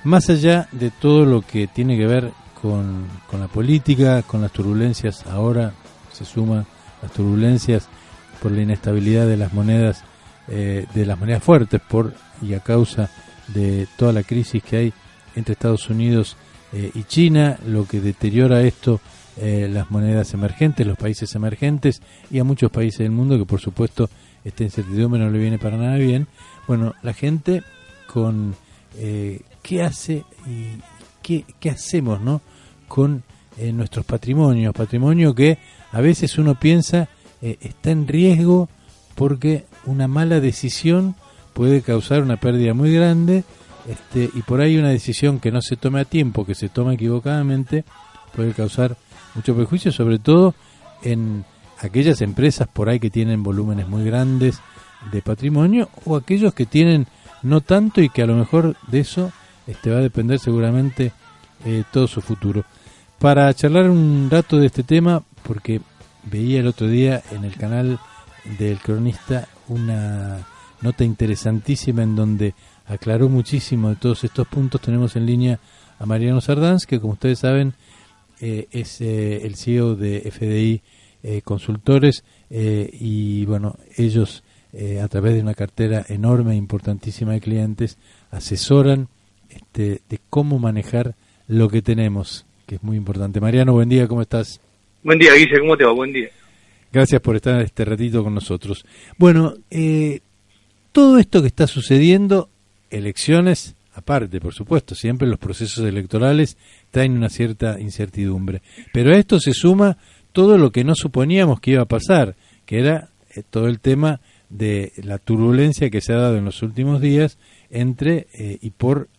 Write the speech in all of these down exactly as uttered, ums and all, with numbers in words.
más allá de todo lo que tiene que ver con, con la política, con las turbulencias, ahora se suman las turbulencias por la inestabilidad de las monedas, eh, de las monedas fuertes, por y a causa de toda la crisis que hay entre Estados Unidos eh, y China, lo que deteriora esto, eh, las monedas emergentes, los países emergentes y a muchos países del mundo que por supuesto esta incertidumbre no le viene para nada bien. Bueno, la gente con eh, qué hace y qué, qué hacemos, ¿no? Con eh, nuestros patrimonios, patrimonio que a veces uno piensa eh, está en riesgo porque una mala decisión puede causar una pérdida muy grande, este, y por ahí una decisión que no se tome a tiempo, que se toma equivocadamente, puede causar mucho perjuicio, sobre todo en aquellas empresas por ahí que tienen volúmenes muy grandes de patrimonio, o aquellos que tienen no tanto y que a lo mejor de eso este, va a depender seguramente eh, todo su futuro. Para charlar un rato de este tema, porque veía el otro día en el canal del Cronista una nota interesantísima en donde aclaró muchísimo de todos estos puntos. Tenemos en línea a Mariano Sardanz, que como ustedes saben eh, es eh, el C E O de F D I eh, Consultores, eh, y bueno, ellos eh, a través de una cartera enorme e importantísima de clientes asesoran este, de cómo manejar lo que tenemos, que es muy importante. Mariano, buen día, ¿cómo estás? Buen día, Guille, ¿cómo te va? Buen día. Gracias por estar este ratito con nosotros. Bueno, eh, todo esto que está sucediendo, elecciones aparte, por supuesto, siempre los procesos electorales traen una cierta incertidumbre, pero a esto se suma todo lo que no suponíamos que iba a pasar, que era eh, todo el tema de la turbulencia que se ha dado en los últimos días entre eh, y por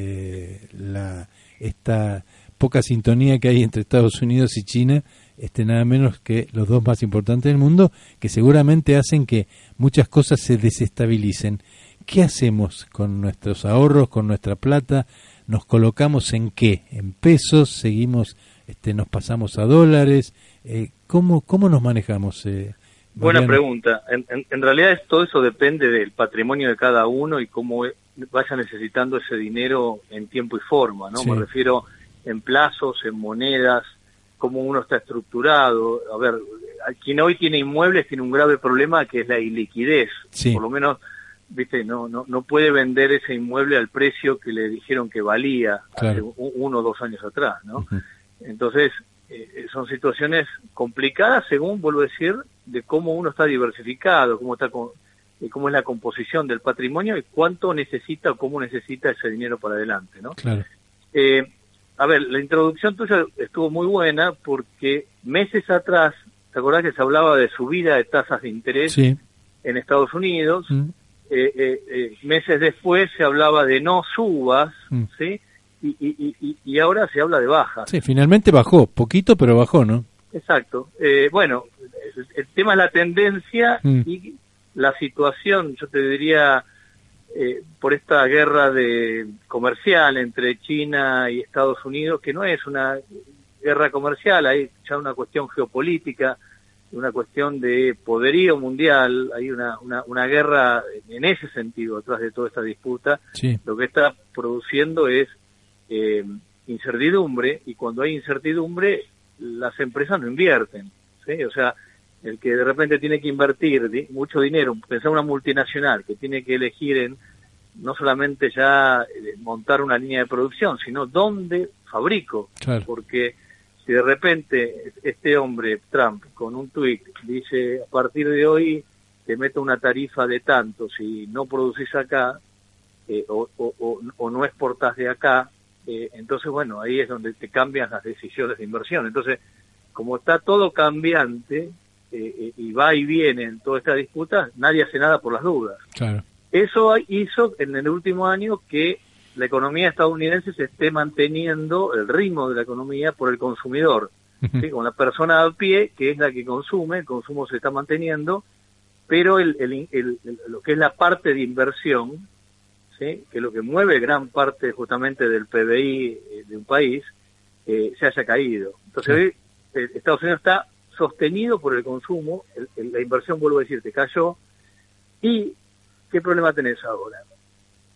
eh, la esta poca sintonía que hay entre Estados Unidos y China, este nada menos que los dos más importantes del mundo, que seguramente hacen que muchas cosas se desestabilicen. ¿Qué hacemos con nuestros ahorros, con nuestra plata? ¿Nos colocamos en qué? ¿En pesos? ¿Seguimos, este, nos pasamos a dólares? Eh, ¿cómo, ¿Cómo nos manejamos? Eh, Buena pregunta. En, en, en realidad es, todo eso depende del patrimonio de cada uno y cómo vaya necesitando ese dinero en tiempo y forma, ¿no? Sí. Me refiero en plazos, en monedas, cómo uno está estructurado. A ver, quien hoy tiene inmuebles tiene un grave problema que es la iliquidez. Sí. Por lo menos, viste, no, no, no puede vender ese inmueble al precio que le dijeron que valía, claro, hace uno o dos años atrás, ¿no? Uh-huh. Entonces, eh, son situaciones complicadas según, vuelvo a decir, de cómo uno está diversificado, cómo está con, eh, cómo es la composición del patrimonio y cuánto necesita o cómo necesita ese dinero para adelante, ¿no? Claro. Eh, A ver, la introducción tuya estuvo muy buena porque meses atrás, ¿te acordás que se hablaba de subida de tasas de interés sí. en Estados Unidos? Mm. Eh, eh, eh, meses después se hablaba de no subas, mm. ¿sí? Y, y, y, y ahora se habla de bajas. Sí, finalmente bajó, poquito, pero bajó, ¿no? Exacto. Eh, bueno, el, el tema es la tendencia mm. y la situación, yo te diría... Eh, por esta guerra de comercial entre China y Estados Unidos, que no es una guerra comercial, hay ya una cuestión geopolítica, una cuestión de poderío mundial, hay una, una, una guerra en ese sentido atrás de toda esta disputa. Sí. Lo que está produciendo es eh, incertidumbre, y cuando hay incertidumbre las empresas no invierten, ¿sí? O sea, el que de repente tiene que invertir di- mucho dinero, pensar una multinacional que tiene que elegir en no solamente ya eh, montar una línea de producción, sino dónde fabrico, claro. Porque si de repente este hombre, Trump, con un tuit dice, a partir de hoy te meto una tarifa de tanto, si no producís acá eh, o, o, o, o no exportás de acá, eh, entonces bueno, ahí es donde te cambian las decisiones de inversión. Entonces, como está todo cambiante, Eh, y va y viene en toda esta disputa, nadie hace nada por las dudas. Claro. Eso hizo en el último año que la economía estadounidense se esté manteniendo, el ritmo de la economía, por el consumidor, uh-huh. ¿sí? Con la persona a pie, que es la que consume, el consumo se está manteniendo, pero el, el, el, el, lo que es la parte de inversión, ¿sí? Que es lo que mueve gran parte justamente del P B I de un país, eh, se haya caído. Entonces hoy sí. eh, Estados Unidos está sostenido por el consumo, el, el, la inversión, vuelvo a decir, te cayó. ¿Y qué problema tenés ahora?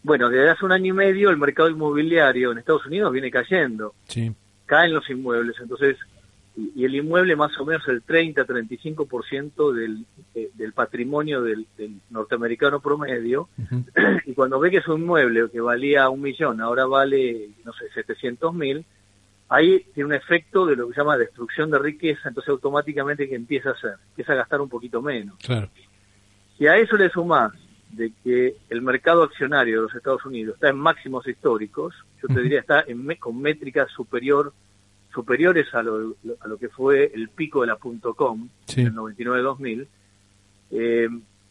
Bueno, desde hace un año y medio el mercado inmobiliario en Estados Unidos viene cayendo. Sí. Caen los inmuebles, entonces, y, y el inmueble más o menos el treinta a treinta y cinco por ciento del, eh, del patrimonio del, del norteamericano promedio, uh-huh. Y cuando ve que es un inmueble que valía un millón, ahora vale, no sé, setecientos mil, ahí tiene un efecto de lo que se llama destrucción de riqueza, entonces automáticamente que empieza a hacer, empieza a gastar un poquito menos. Claro. Si a eso le sumás de que el mercado accionario de los Estados Unidos está en máximos históricos, yo te diría está en, con métricas superior, superiores a lo, a lo que fue el pico de la .com, sí. En el noventa y nueve dos mil, eh,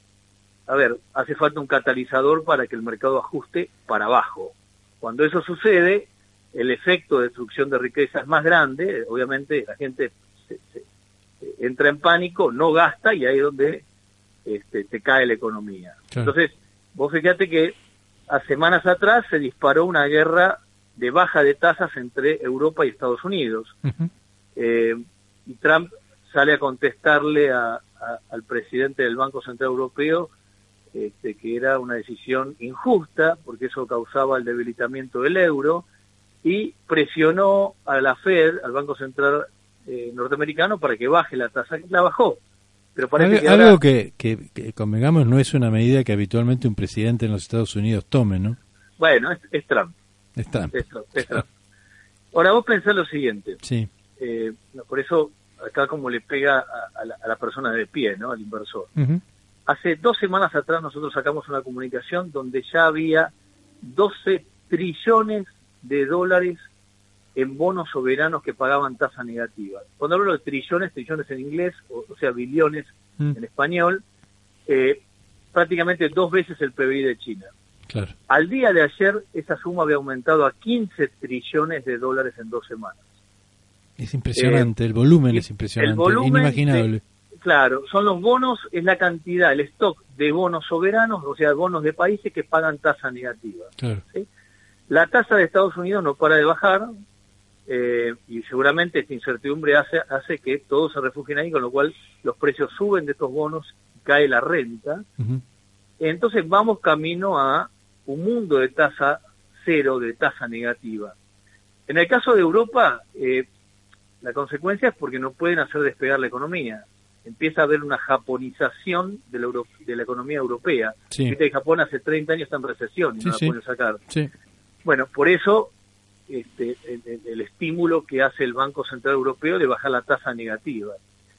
a ver, hace falta un catalizador para que el mercado ajuste para abajo. Cuando eso sucede, el efecto de destrucción de riqueza es más grande, obviamente la gente se, se, se entra en pánico, no gasta y ahí es donde Este, te cae la economía. Claro. Entonces, vos fíjate que a semanas atrás se disparó una guerra de baja de tasas entre Europa y Estados Unidos. Uh-huh. Eh, y Trump sale a contestarle a, a, al presidente del Banco Central Europeo este, que era una decisión injusta, porque eso causaba el debilitamiento del euro, y presionó a la Fed, al Banco Central eh, norteamericano, para que baje la tasa, que la bajó. Pero parece algo que, ahora... algo que, que, que, convengamos, no es una medida que habitualmente un presidente en los Estados Unidos tome, ¿no? Bueno, es, es Trump. Es Trump. Es Trump, es Trump. Ahora, vos pensás lo siguiente. Sí. Eh, por eso, acá como le pega a, a, la, a la persona de pie, ¿no? Al inversor. Uh-huh. Hace dos semanas atrás nosotros sacamos una comunicación donde ya había doce trillones de dólares en bonos soberanos que pagaban tasa negativa. Cuando hablo de trillones, trillones en inglés, o, o sea, billones mm. en español, eh, prácticamente dos veces el P B I de China. Claro. Al día de ayer, esa suma había aumentado a quince trillones de dólares en dos semanas. Es impresionante, eh, el volumen es impresionante, el volumen inimaginable. De, claro, son los bonos, es la cantidad, el stock de bonos soberanos, o sea, bonos de países que pagan tasa negativa. Claro. ¿Sí? La tasa de Estados Unidos no para de bajar, Eh, y seguramente esta incertidumbre hace hace que todos se refugien ahí, con lo cual los precios suben de estos bonos, cae la renta. Uh-huh. Entonces vamos camino a un mundo de tasa cero, de tasa negativa. En el caso de Europa, eh, la consecuencia es porque no pueden hacer despegar la economía. Empieza a haber una japonización de la, Euro- de la economía europea. Sí. Viste que Japón hace treinta años está en recesión y sí, no la sí. pueden sacar. Sí. Bueno, por eso Este, el, el estímulo que hace el Banco Central Europeo de bajar la tasa negativa.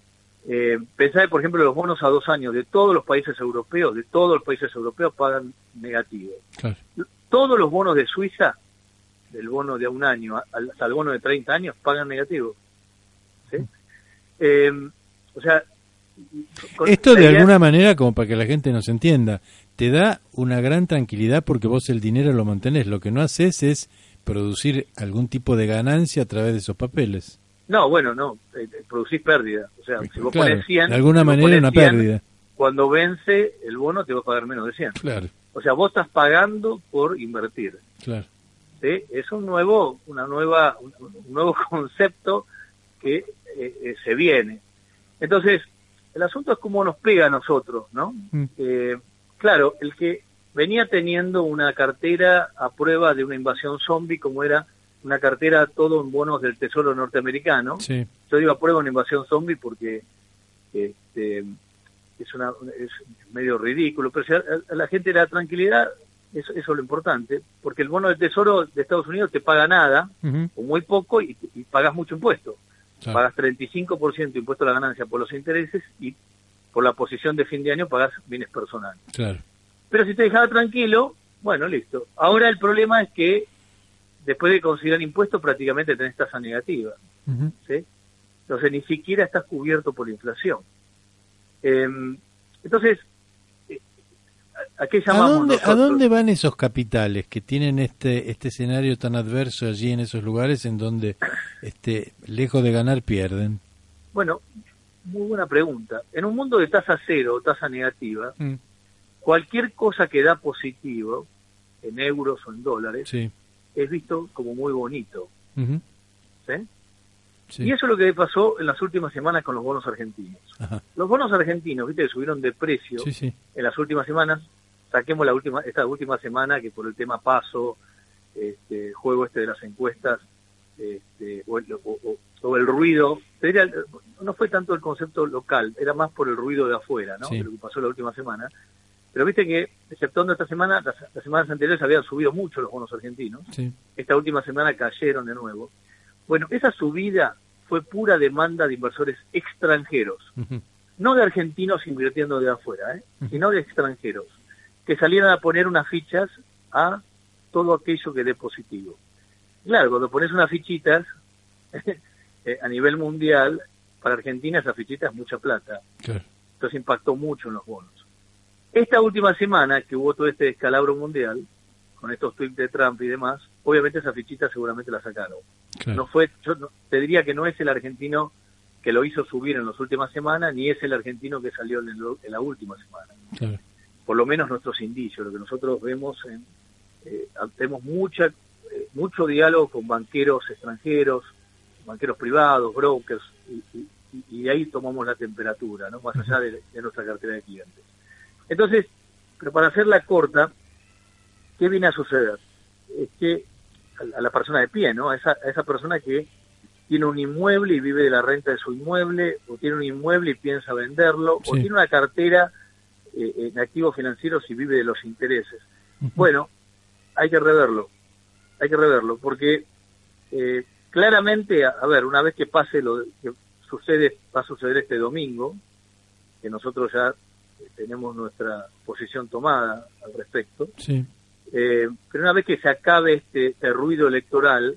Eh, pensá, por ejemplo, los bonos a dos años de todos los países europeos, de todos los países europeos pagan negativo. Claro. Todos los bonos de Suiza, del bono de un año hasta el bono de treinta años, pagan negativo. ¿Sí? Eh, o sea... Con, Esto de alguna manera, como para que la gente nos entienda, te da una gran tranquilidad porque vos el dinero lo mantenés. Lo que no haces es producir algún tipo de ganancia a través de esos papeles. No, bueno, no, eh, producís pérdida. O sea, si vos claro, pones cien... de alguna si manera una cien, pérdida. Cuando vence el bono te va a pagar menos de cien. Claro. O sea, vos estás pagando por invertir. Claro. ¿Sí? Es un nuevo, una nueva, un, un nuevo concepto que eh, eh, se viene. Entonces, el asunto es cómo nos pega a nosotros, ¿no? Mm. Eh, claro, el que venía teniendo una cartera a prueba de una invasión zombie, como era una cartera todo en bonos del Tesoro norteamericano. Sí. Yo digo a prueba de una invasión zombie porque este, es, una, es medio ridículo, pero si a, a la gente le da tranquilidad, eso, eso es lo importante, porque el bono del Tesoro de Estados Unidos te paga nada, uh-huh. o muy poco, y, y pagas mucho impuesto. Claro. Pagas treinta y cinco por ciento de impuesto a la ganancia por los intereses y por la posición de fin de año pagas bienes personales. Claro. Pero si te dejaba tranquilo, bueno, listo. Ahora el problema es que después de considerar impuestos prácticamente tenés tasa negativa. Uh-huh. ¿Sí? Entonces ni siquiera estás cubierto por inflación. Eh, entonces, ¿a qué llamamos ¿A dónde, nosotros? ¿A dónde van esos capitales que tienen este este escenario tan adverso allí en esos lugares en donde, este, lejos de ganar, pierden? Bueno, muy buena pregunta. En un mundo de tasa cero o tasa negativa, mm. cualquier cosa que da positivo, en euros o en dólares, sí. es visto como muy bonito. Uh-huh. ¿Sí? Sí. Y eso es lo que pasó en las últimas semanas con los bonos argentinos. Ajá. Los bonos argentinos, viste, que subieron de precio sí, sí. en las últimas semanas, saquemos la última esta última semana que por el tema paso, este, juego este de las encuestas, este, o, el, o, o, o el ruido, era, no fue tanto el concepto local, era más por el ruido de afuera, ¿no? Sí. De lo que pasó la última semana. Pero viste que, exceptuando esta semana, las, las semanas anteriores habían subido mucho los bonos argentinos. Sí. Esta última semana cayeron de nuevo. Bueno, esa subida fue pura demanda de inversores extranjeros. Uh-huh. No de argentinos invirtiendo de afuera, ¿eh? Uh-huh. Sino de extranjeros, que salieron a poner unas fichas a todo aquello que dé positivo. Claro, cuando pones unas fichitas eh, a nivel mundial, para Argentina esa fichita es mucha plata. Claro. Entonces impactó mucho en los bonos. Esta última semana que hubo todo este descalabro mundial, con estos tweets de Trump y demás, obviamente esa fichita seguramente la sacaron. Claro. No fue, yo no, te diría que no es el argentino que lo hizo subir en las últimas semanas, ni es el argentino que salió en, el, en la última semana. Claro. Por lo menos nuestros indicios, lo que nosotros vemos, en, eh, tenemos mucha, eh, mucho diálogo con banqueros extranjeros, banqueros privados, brokers, y, y, y de ahí tomamos la temperatura, ¿no? Más allá de, de nuestra cartera de clientes. Entonces, pero para hacerla corta, ¿qué viene a suceder? Es que a la persona de pie, ¿no? A esa, a esa persona que tiene un inmueble y vive de la renta de su inmueble, o tiene un inmueble y piensa venderlo, sí. O tiene una cartera eh, en activos financieros y vive de los intereses. Uh-huh. Bueno, hay que reverlo, hay que reverlo, porque eh, claramente, a, a ver, una vez que pase lo que sucede, va a suceder este domingo, que nosotros ya tenemos nuestra posición tomada al respecto, sí. eh, pero una vez que se acabe este, este ruido electoral,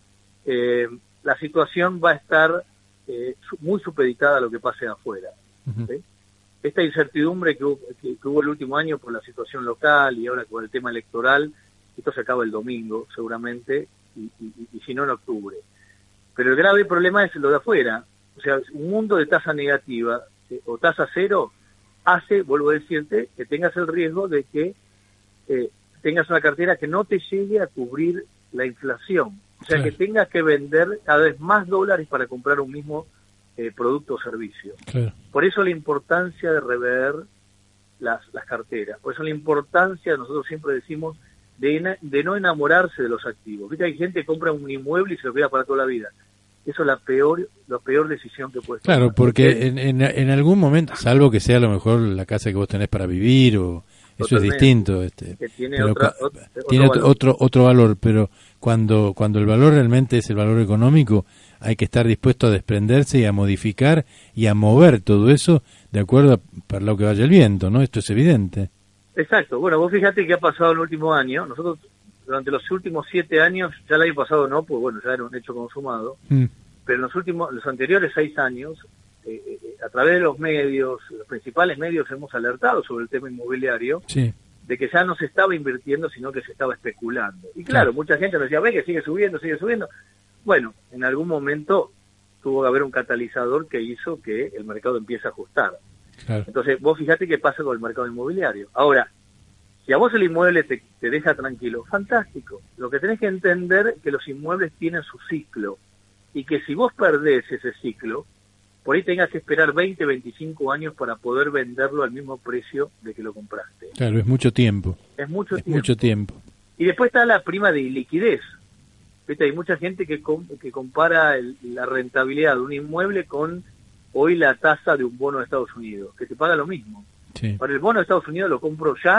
eh, la situación va a estar eh, muy supeditada a lo que pase afuera. Uh-huh. ¿Sí? Esta incertidumbre que hubo, que, que hubo el último año por la situación local y ahora con el tema electoral, esto se acaba el domingo seguramente, y, y, y si no en octubre. Pero el grave problema es lo de afuera. O sea, un mundo de tasa negativa eh, o tasa cero hace, vuelvo a decirte, que tengas el riesgo de que eh, tengas una cartera que no te llegue a cubrir la inflación. O sea, claro. Que tengas que vender cada vez más dólares para comprar un mismo eh, producto o servicio. Claro. Por eso la importancia de rever las, las carteras. Por eso la importancia, nosotros siempre decimos, de, de no enamorarse de los activos. Viste, hay gente que compra un inmueble y se lo queda para toda la vida. Eso es la peor, la peor decisión que puedes tomar. Claro, porque en, en, en algún momento, salvo que sea a lo mejor la casa que vos tenés para vivir, o eso es distinto. Este, que tiene otra, cu- otro, tiene otro, otro, otro, otro valor, pero cuando, cuando el valor realmente es el valor económico, hay que estar dispuesto a desprenderse y a modificar y a mover todo eso de acuerdo a para lo que vaya el viento, ¿no? Esto es evidente. Exacto. Bueno, vos fíjate que ha pasado el último año. Nosotros durante los últimos siete años, ya el año pasado no, pues bueno, ya era un hecho consumado, mm. pero en los últimos, los anteriores seis años, eh, eh, a través de los medios, los principales medios hemos alertado sobre el tema inmobiliario, sí. de que ya no se estaba invirtiendo, sino que se estaba especulando. Y claro, claro. mucha gente nos decía, ve que sigue subiendo, sigue subiendo. Bueno, en algún momento tuvo que haber un catalizador que hizo que el mercado empiece a ajustar. Claro. Entonces, vos fíjate qué pasa con el mercado inmobiliario. Ahora, si a vos el inmueble te, te deja tranquilo, fantástico. Lo que tenés que entender es que los inmuebles tienen su ciclo y que si vos perdés ese ciclo, por ahí tengas que esperar veinte, veinticinco años para poder venderlo al mismo precio de que lo compraste. Claro, es mucho tiempo. Es mucho es tiempo. mucho tiempo. Y después está la prima de liquidez. ¿Viste? Hay mucha gente que, com- que compara el, la rentabilidad de un inmueble con hoy la tasa de un bono de Estados Unidos, que te paga lo mismo. Sí. Para el bono de Estados Unidos lo compro ya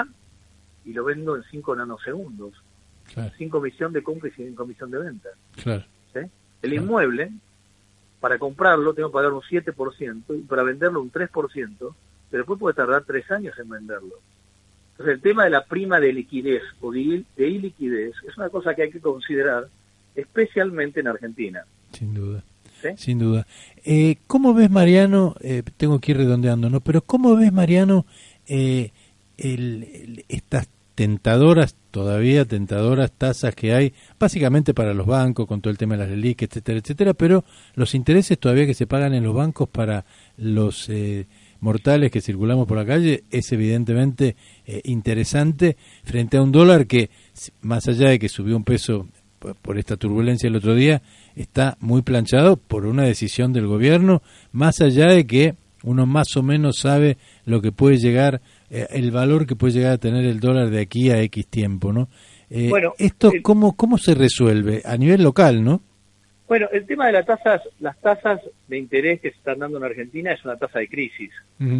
y lo vendo en cinco nanosegundos. Claro. Sin comisión de compra y sin comisión de venta. Claro. ¿Sí? El claro. inmueble, para comprarlo tengo que pagar un siete por ciento y para venderlo un tres por ciento, pero después puede tardar tres años en venderlo. Entonces el tema de la prima de liquidez o de, de iliquidez es una cosa que hay que considerar, especialmente en Argentina. Sin duda. ¿Sí? Sin duda. Eh, ¿Cómo ves, Mariano, eh, tengo que ir redondeando, ¿no? Pero ¿cómo ves, Mariano, eh, el, el, estas tentadoras, todavía tentadoras tasas que hay, básicamente para los bancos, con todo el tema de las LELIQ, etcétera, etcétera, pero los intereses todavía que se pagan en los bancos para los eh, mortales que circulamos por la calle es evidentemente eh, interesante frente a un dólar que, más allá de que subió un peso por esta turbulencia el otro día, está muy planchado por una decisión del gobierno, más allá de que uno más o menos sabe lo que puede llegar eh, el valor que puede llegar a tener el dólar de aquí a X tiempo, ¿no? Eh, bueno, ¿Esto el, cómo, cómo se resuelve? A nivel local, ¿no? Bueno, el tema de las tasas, las tasas de interés que se están dando en Argentina es una tasa de crisis. Uh-huh.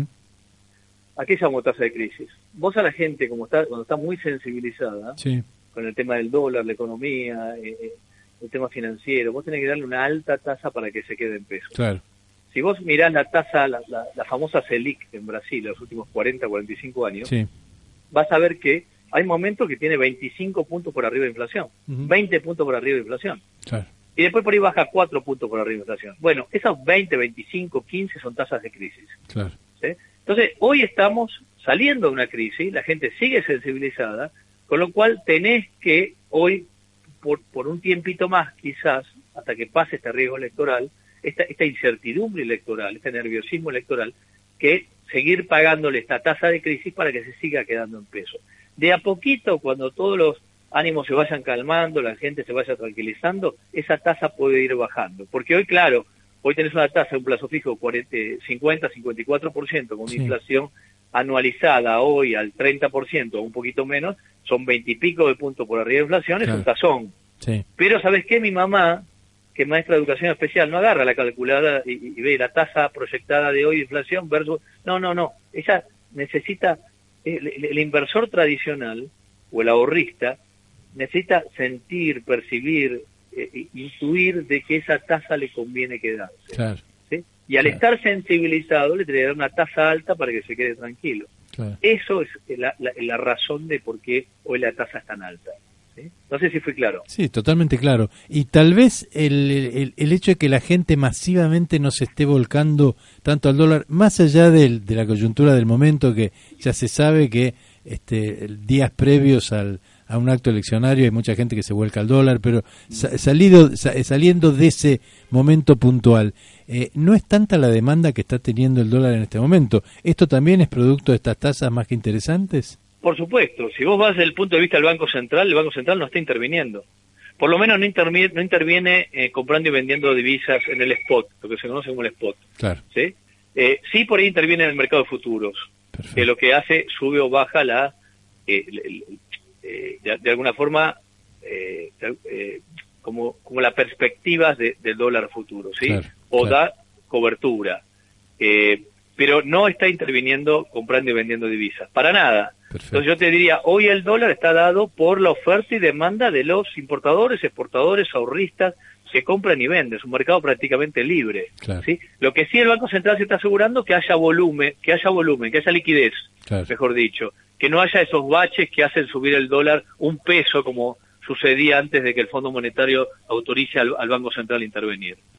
¿A qué llamo tasa de crisis? Vos a la gente, como está, cuando está muy sensibilizada, sí, con el tema del dólar, la economía, eh, el tema financiero, vos tenés que darle una alta tasa para que se quede en pesos. Claro. Si vos mirás la tasa, la, la, la famosa Selic en Brasil, los últimos cuarenta, cuarenta y cinco años, sí, vas a ver que hay momentos que tiene veinticinco puntos por arriba de inflación, uh-huh, veinte puntos por arriba de inflación. Claro. Y después por ahí baja cuatro puntos por arriba de inflación. Bueno, esos veinte, veinticinco, quince son tasas de crisis. Claro. ¿Sí? Entonces, hoy estamos saliendo de una crisis, la gente sigue sensibilizada, con lo cual tenés que hoy, por, por un tiempito más quizás, hasta que pase este riesgo electoral, esta, esta incertidumbre electoral, este nerviosismo electoral, que seguir pagándole esta tasa de crisis para que se siga quedando en peso. De a poquito, cuando todos los ánimos se vayan calmando, la gente se vaya tranquilizando, esa tasa puede ir bajando. Porque hoy, claro, hoy tenés una tasa de un plazo fijo cuarenta, cincuenta, cincuenta y cuatro por ciento con una sí, inflación anualizada hoy al treinta por ciento o un poquito menos, son veinte y pico de puntos por arriba de inflación, claro, es un tazón. Sí. Pero ¿sabes qué? Mi mamá, que es maestra de educación especial, no agarra la calculadora y, y ve la tasa proyectada de hoy de inflación versus... No, no, no. Ella necesita... El, el, el inversor tradicional o el ahorrista necesita sentir, percibir, eh, intuir de que esa tasa le conviene quedarse. Claro. ¿Sí? Y al claro, estar sensibilizado le tiene que dar una tasa alta para que se quede tranquilo. Claro. Eso es la, la, la razón de por qué hoy la tasa es tan alta. ¿Sí? No sé si fui claro. Sí, totalmente claro. Y tal vez el, el, el hecho de que la gente masivamente no se esté volcando tanto al dólar, más allá del, de la coyuntura del momento, que ya se sabe que este, días previos al a un acto eleccionario hay mucha gente que se vuelca al dólar, pero sa- salido, sa- saliendo de ese momento puntual, eh, no es tanta la demanda que está teniendo el dólar en este momento. ¿Esto también es producto de estas tasas más que interesantes? Por supuesto, si vos vas desde el punto de vista del Banco Central, el Banco Central no está interviniendo. Por lo menos no interviene, no interviene eh, comprando y vendiendo divisas en el spot, lo que se conoce como el spot. Claro. ¿Sí? Eh, sí, por ahí interviene en el mercado de futuros, perfecto, que lo que hace, sube o baja la... Eh, el, el, Eh, de, de alguna forma eh, eh, como como las perspectivas de, del dólar futuro, ¿sí? Claro, o claro, da cobertura, eh, pero no está interviniendo comprando y vendiendo divisas, para nada. Perfecto. Entonces yo te diría, hoy el dólar está dado por la oferta y demanda de los importadores, exportadores, ahorristas, que compran y venden, es un mercado prácticamente libre, claro, ¿sí? Lo que sí el Banco Central se está asegurando que haya volumen, que haya volumen, que haya liquidez, claro, mejor dicho, que no haya esos baches que hacen subir el dólar un peso como sucedía antes de que el Fondo Monetario autorice al, al Banco Central a intervenir.